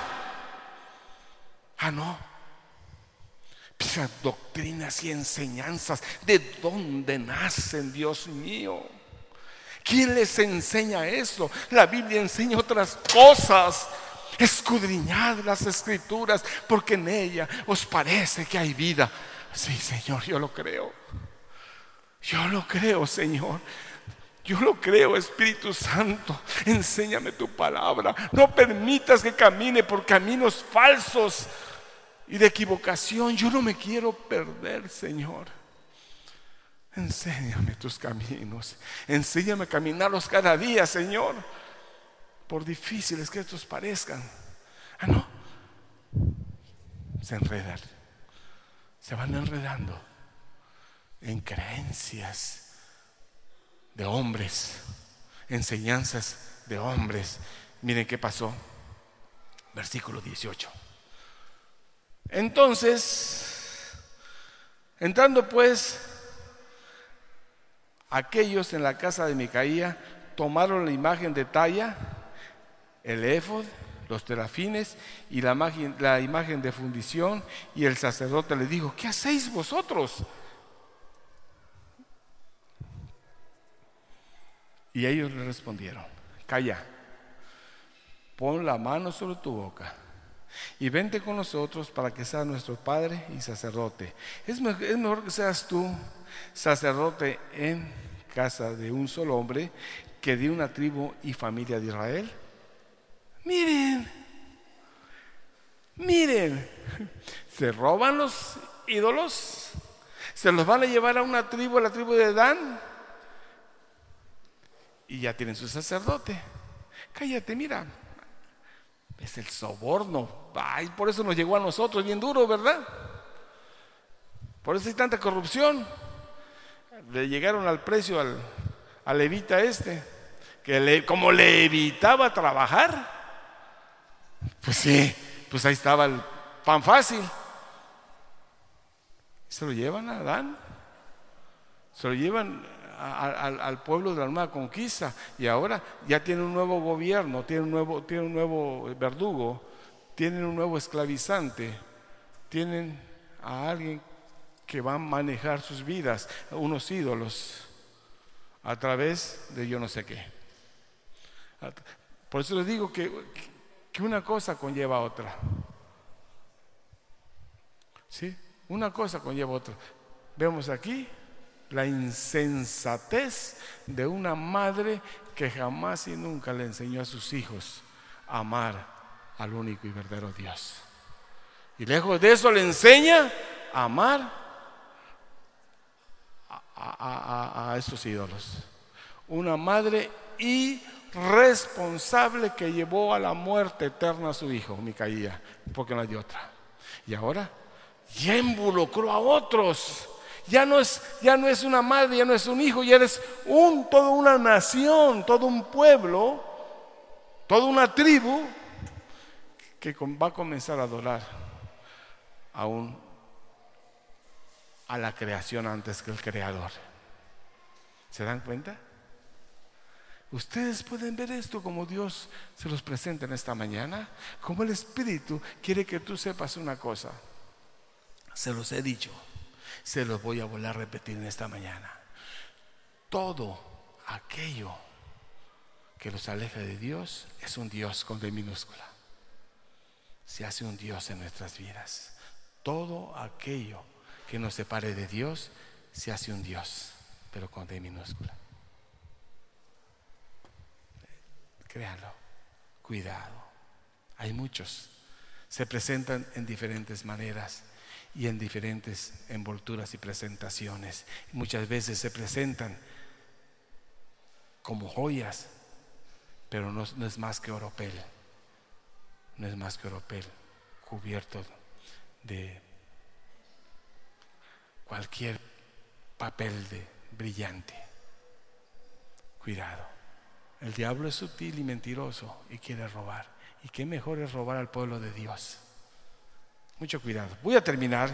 No. Esas doctrinas y enseñanzas, ¿de dónde nacen, Dios mío? ¿Quién les enseña eso? La Biblia enseña otras cosas. Escudriñad las Escrituras, porque en ella os parece que hay vida. Sí, Señor, yo lo creo. Yo lo creo, Señor. Yo lo creo, Espíritu Santo. Enséñame tu palabra. No permitas que camine por caminos falsos y de equivocación. Yo no me quiero perder, Señor. Enséñame tus caminos. Enséñame a caminarlos cada día, Señor. Por difíciles que estos parezcan. No. Se enredan. Se van enredando en creencias de hombres, enseñanzas de hombres. Miren qué pasó. Versículo 18. Entonces, entrando pues aquellos en la casa de Micaía, tomaron la imagen de talla, el éfod, los terafines y la imagen de fundición, y el sacerdote le dijo: ¿qué hacéis vosotros? Y ellos le respondieron: calla, pon la mano sobre tu boca y vente con nosotros para que seas nuestro padre y sacerdote. Es mejor que seas tú sacerdote en casa de un solo hombre que de una tribu y familia de Israel. Miren, se roban los ídolos, se los van a llevar a una tribu, a la tribu de Dan, y ya tienen su sacerdote. Cállate, mira, es el soborno. Por eso nos llegó a nosotros bien duro, ¿verdad? Por eso hay tanta corrupción. Le llegaron al precio al levita que como le evitaba trabajar, pues sí, pues ahí estaba el pan fácil. Se lo llevan a Adán, se lo llevan al pueblo de la nueva conquista, y ahora ya tiene un nuevo gobierno, tiene un nuevo verdugo, tienen un nuevo esclavizante, tienen a alguien que va a manejar sus vidas, unos ídolos, a través de yo no sé qué. Por eso les digo que una cosa conlleva a otra. ¿Sí? Una cosa conlleva a otra. Vemos aquí la insensatez de una madre que jamás y nunca le enseñó a sus hijos a amar al único y verdadero Dios. Y lejos de eso le enseña a amar a estos ídolos. Una madre irresponsable que llevó a la muerte eterna a su hijo, Micaía, porque no hay otra. Y ahora ya involucró a otros. Ya no es una madre, ya no es un hijo, ya eres toda una nación, todo un pueblo, toda una tribu que va a comenzar a adorar a la creación antes que el creador. ¿Se dan cuenta? Ustedes pueden ver esto como Dios se los presenta en esta mañana, como el Espíritu quiere que tú sepas una cosa. Se los he dicho, se los voy a volver a repetir en esta mañana. Todo aquello que los aleja de Dios es un Dios con D minúscula. Se hace un Dios en nuestras vidas. Todo aquello que nos separe de Dios se hace un Dios, pero con D minúscula. Créanlo, cuidado. Hay muchos, se presentan en diferentes maneras y en diferentes envolturas y presentaciones. Muchas veces se presentan como joyas, pero no es más que oropel. No es más que oropel cubierto de cualquier papel brillante. Cuidado. El diablo es sutil y mentiroso y quiere robar. Y qué mejor es robar al pueblo de Dios. Mucho cuidado. Voy a terminar.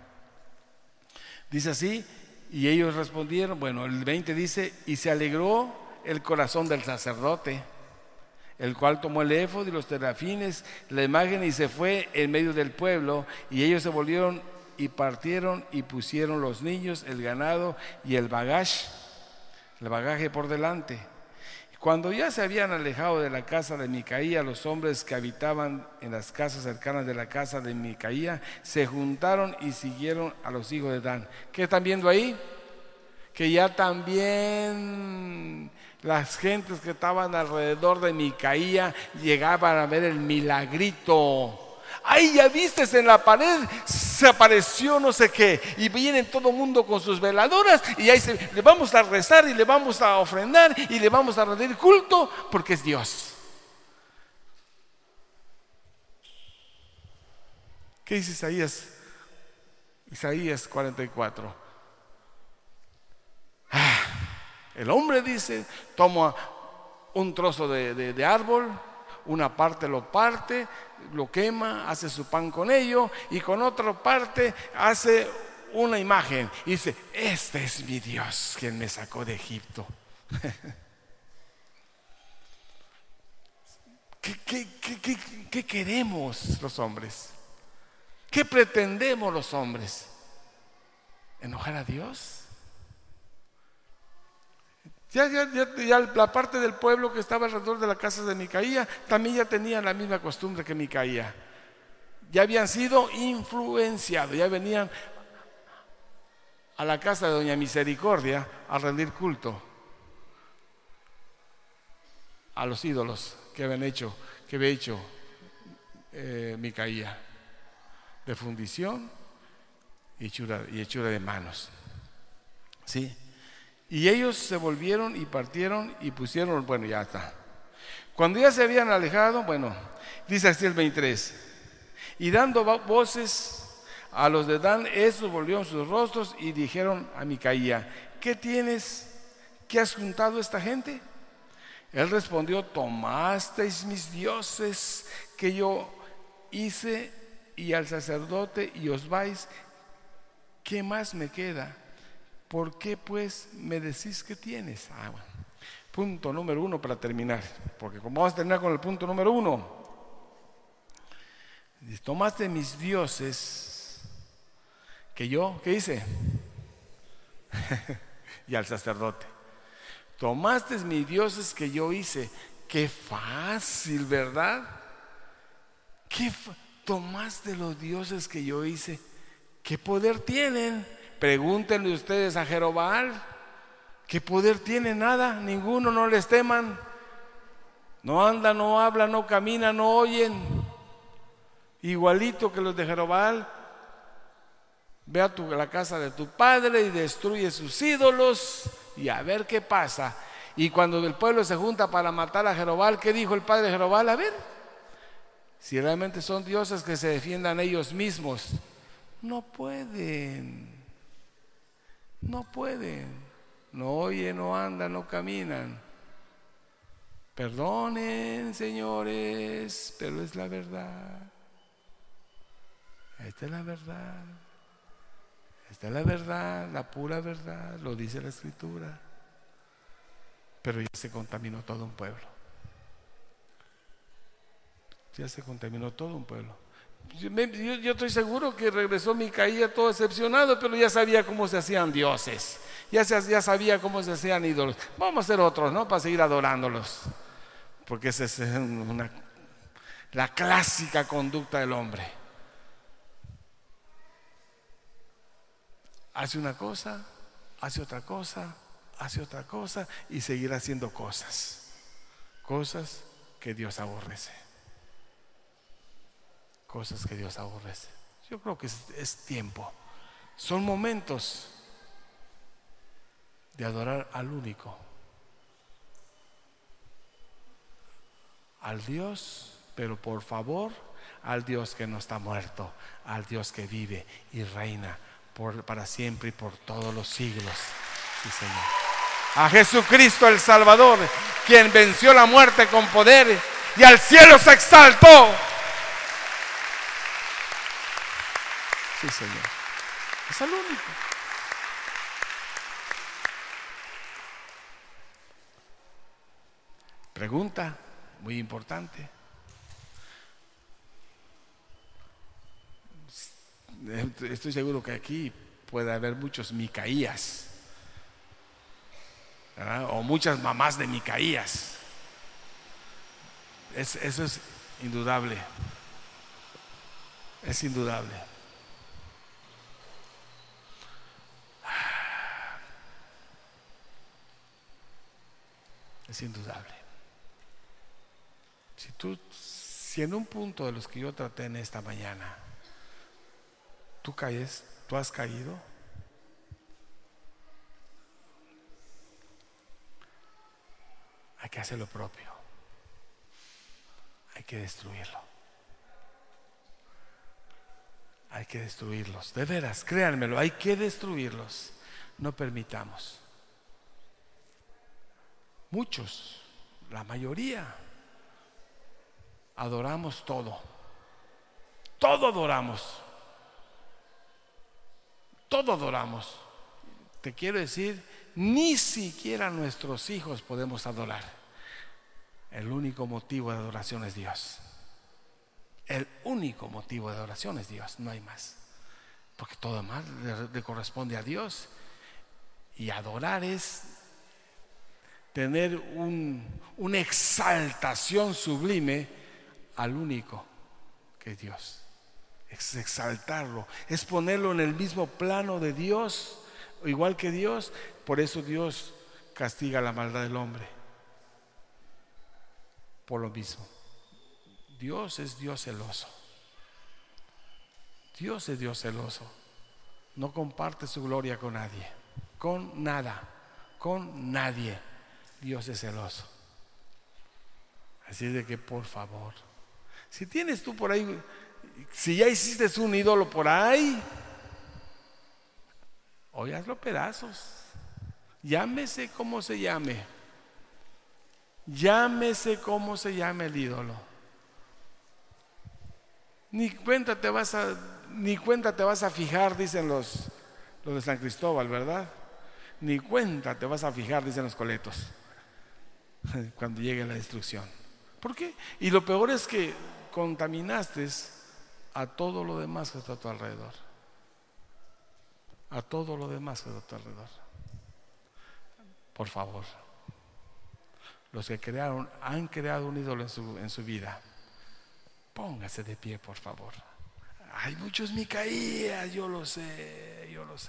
Dice así, y ellos respondieron, bueno, el 20 dice, y se alegró el corazón del sacerdote, el cual tomó el éfod y los terafines, la imagen, y se fue en medio del pueblo, y ellos se volvieron y partieron y pusieron los niños, el ganado y el bagaje por delante. Cuando ya se habían alejado de la casa de Micaía, los hombres que habitaban en las casas cercanas de la casa de Micaía se juntaron y siguieron a los hijos de Dan. ¿Qué están viendo ahí? Que ya también las gentes que estaban alrededor de Micaía llegaban a ver el milagrito. Ahí ya vistes, en la pared se apareció no sé qué, y vienen todo el mundo con sus veladoras, y ahí le vamos a rezar y le vamos a ofrendar y le vamos a rendir culto porque es Dios. ¿Qué dice Isaías? Isaías 44. El hombre dice, toma un trozo de árbol, una parte lo parte, lo quema, hace su pan con ello, y con otra parte hace una imagen y dice, este es mi Dios quien me sacó de Egipto. ¿Qué queremos los hombres? ¿Qué pretendemos los hombres? ¿Enojar a Dios? Ya la parte del pueblo que estaba alrededor de la casa de Micaía también ya tenían la misma costumbre que Micaía. Ya habían sido influenciados, ya venían a la casa de Doña Misericordia a rendir culto a los ídolos que había hecho Micaía, de fundición y hechura de manos. ¿Sí? Y ellos se volvieron y partieron y pusieron, bueno, ya está. Cuando ya se habían alejado, bueno, dice así el 23, y dando voces a los de Dan, estos volvieron sus rostros y dijeron a Micaía, ¿qué tienes? ¿Qué has juntado esta gente? Él respondió, tomasteis mis dioses que yo hice y al sacerdote y os vais, ¿qué más me queda? ¿Por qué pues me decís que tienes? Bueno. Punto número 1 para terminar, porque como vamos a terminar con el punto número 1, tomaste mis dioses que yo, ¿qué hice? Y al sacerdote, tomaste mis dioses que yo hice. Qué fácil, ¿verdad? Tomaste los dioses que yo hice. ¿Qué poder tienen? Pregúntenle ustedes a Jerobbaal. ¿Qué poder tiene? Nada, ninguno, no les teman. No andan, no hablan, no caminan, no oyen. Igualito que los de Jerobbaal. Ve a la casa de tu padre y destruye sus ídolos y a ver qué pasa. Y cuando el pueblo se junta para matar a Jerobbaal, ¿qué dijo el padre de Jerobbaal? A ver, si realmente son dioses, que se defiendan ellos mismos. No pueden. No oyen, no andan, no caminan. Perdonen, señores, pero es la verdad. Esta es la verdad. Esta es la verdad, la pura verdad, lo dice la Escritura. Pero ya se contaminó todo un pueblo. Ya se contaminó todo un pueblo. Yo estoy seguro que regresó Micaía todo decepcionado, pero ya sabía cómo se hacían dioses. Ya sabía cómo se hacían ídolos. Vamos a hacer otros, ¿no? Para seguir adorándolos. Porque esa es la clásica conducta del hombre. Hace una cosa, hace otra cosa, hace otra cosa y seguirá haciendo cosas. Cosas que Dios aborrece. Cosas que Dios aborrece. Yo creo que es tiempo. Son momentos de adorar al único, al Dios, pero por favor, al Dios que no está muerto, al Dios que vive y reina para siempre y por todos los siglos. Sí, Señor. A Jesucristo el Salvador, quien venció la muerte con poder y al cielo se exaltó. Sí, Señor. Es el único. Pregunta muy importante. Estoy seguro que aquí puede haber muchos Micaías, ¿verdad? O muchas mamás de Micaías. Eso es indudable. Es indudable. Es indudable. Si en un punto de los que yo traté en esta mañana, tú has caído, hay que hacer lo propio. Hay que destruirlo. Hay que destruirlos. De veras, créanmelo, hay que destruirlos. No permitamos. Muchos, la mayoría, adoramos todo. Todo adoramos. Todo adoramos. Te quiero decir, ni siquiera nuestros hijos podemos adorar. El único motivo de adoración es Dios. El único motivo de adoración es Dios, no hay más. Porque todo demás le corresponde a Dios. Y adorar es tener una exaltación sublime al único que es Dios. Es exaltarlo, es ponerlo en el mismo plano de Dios, igual que Dios. Por eso Dios castiga la maldad del hombre. Por lo mismo, Dios es Dios celoso. Dios es Dios celoso. No comparte su gloria con nadie, con nada, con nadie. Dios es celoso. Así de que por favor, si tienes tú por ahí, si ya hiciste un ídolo por ahí, hoy hazlo pedazos. Llámese como se llame. Llámese como se llame el ídolo. Ni cuenta te vas a fijar, dicen los de San Cristóbal, ¿verdad? Ni cuenta te vas a fijar, dicen los coletos, cuando llegue la destrucción. ¿Por qué? Y lo peor es que contaminaste a todo lo demás que está a tu alrededor. A todo lo demás que está a tu alrededor. Por favor, los que han creado un ídolo en su vida, póngase de pie, por favor. Hay muchos Micaías, yo lo sé.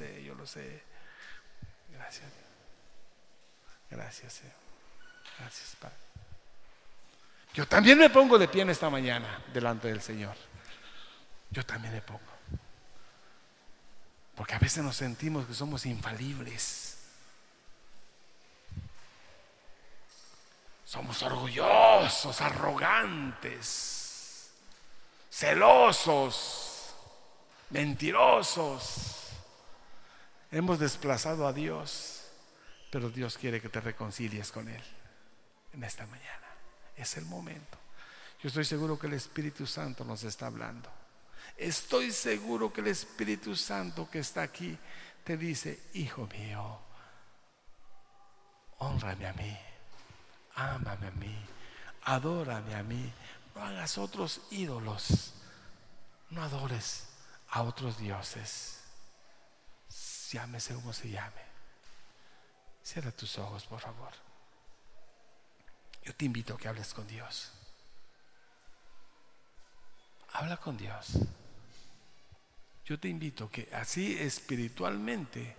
Gracias. Gracias, Señor. Gracias, Padre. Yo también me pongo de pie en esta mañana delante del Señor. Yo también me pongo. Porque a veces nos sentimos que somos infalibles. Somos orgullosos, arrogantes, celosos, mentirosos. Hemos desplazado a Dios, pero Dios quiere que te reconcilies con Él en esta mañana. Es el momento. Yo estoy seguro que el Espíritu Santo nos está hablando. Estoy seguro que el Espíritu Santo que está aquí te dice: hijo mío, hónrame a mí, ámame a mí, adórame a mí. No hagas otros ídolos, no adores a otros dioses, llámese como se llame. Cierra tus ojos, por favor. Yo te invito a que hables con Dios. Habla con Dios. Yo te invito a que así espiritualmente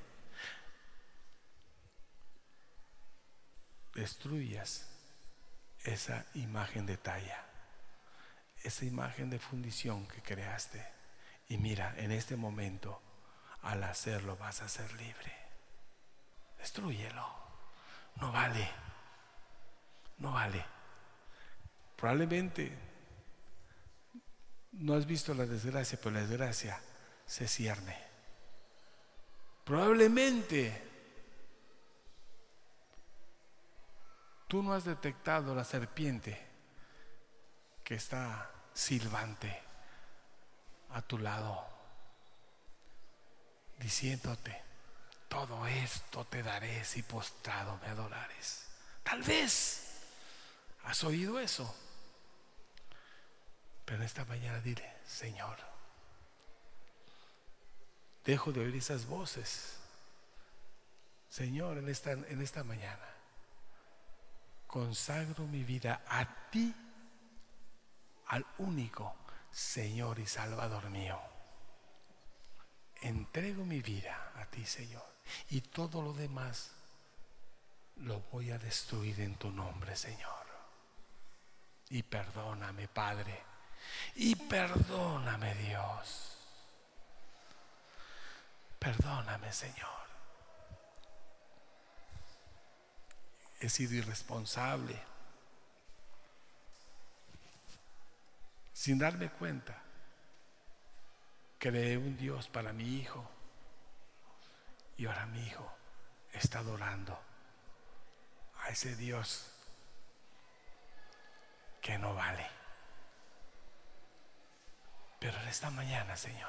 destruyas esa imagen de talla, esa imagen de fundición que creaste. Y mira, en este momento, al hacerlo, vas a ser libre. Destrúyelo. No vale. No vale. Probablemente no has visto la desgracia, pero la desgracia se cierne. Probablemente tú no has detectado la serpiente que está silbante a tu lado, diciéndote: todo esto te daré si postrado me adorares. Tal vez has oído eso, pero en esta mañana dile: Señor, dejo de oír esas voces. Señor, en esta mañana consagro mi vida a ti, al único Señor y Salvador mío. Entrego mi vida a ti, Señor, y todo lo demás lo voy a destruir en tu nombre, Señor. Y perdóname, Padre, y perdóname, Dios. Perdóname, Señor. He sido irresponsable, sin darme cuenta. Creé un Dios para mi hijo, y ahora mi hijo está adorando a ese Dios que no vale. Pero en esta mañana, Señor,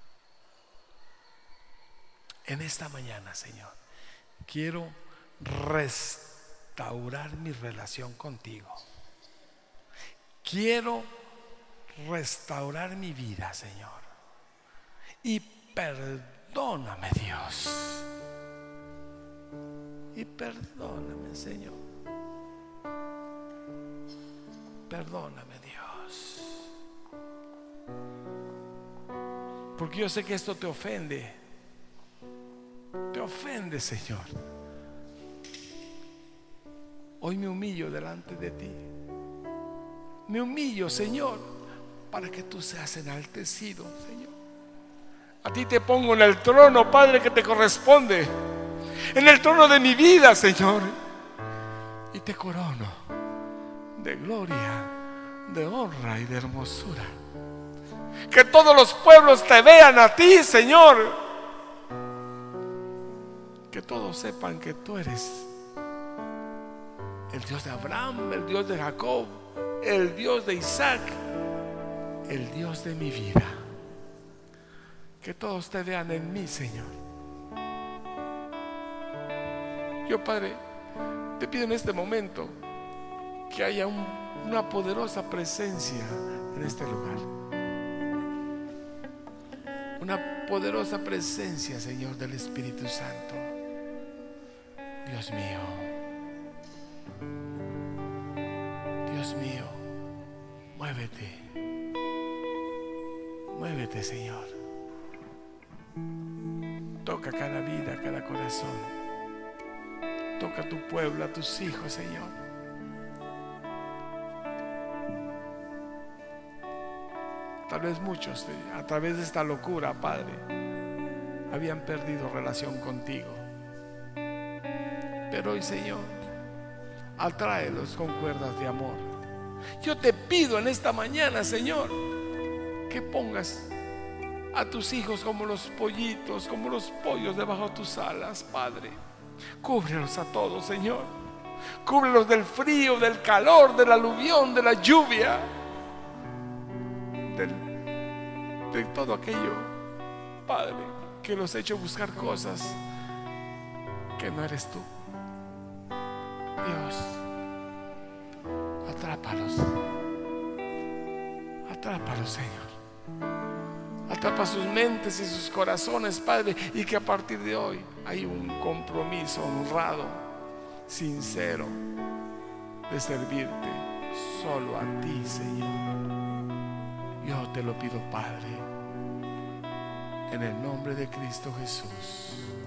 quiero restaurar mi relación contigo. Quiero restaurar mi vida, Señor. Y perdóname, Dios. Y perdóname, Señor. Perdóname, Dios. Porque yo sé que esto te ofende. Te ofende, Señor. Hoy me humillo delante de ti. Me humillo, Señor, para que tú seas enaltecido, Señor. A ti te pongo en el trono, Padre, que te corresponde. En el trono de mi vida, Señor. Y te corono de gloria, de honra y de hermosura. Que todos los pueblos te vean a ti, Señor. Que todos sepan que tú eres el Dios de Abraham, el Dios de Jacob, el Dios de Isaac, el Dios de mi vida. Que todos te vean en mí, Señor. Yo, Padre, te pido en este momento que haya una poderosa presencia en este lugar. Una poderosa presencia, Señor, del Espíritu Santo. Dios mío, Dios mío, muévete. Muévete, Señor. Toca cada vida, cada corazón. Toca a tu pueblo, a tus hijos, Señor. Tal vez muchos, a través de esta locura, Padre, habían perdido relación contigo. Pero hoy, Señor, atráelos con cuerdas de amor. Yo te pido en esta mañana, Señor, que pongas a tus hijos como los pollitos, como los pollos debajo de tus alas, Padre. Cúbrelos a todos, Señor. Cúbrelos del frío, del calor, del aluvión, de la lluvia, de todo aquello, Padre, que los ha hecho buscar cosas que no eres tú. Dios, atrápalos, Señor. Atrapa sus mentes y sus corazones, Padre, y que a partir de hoy hay un compromiso honrado, sincero, de servirte solo a ti, Señor. Yo te lo pido, Padre, en el nombre de Cristo Jesús.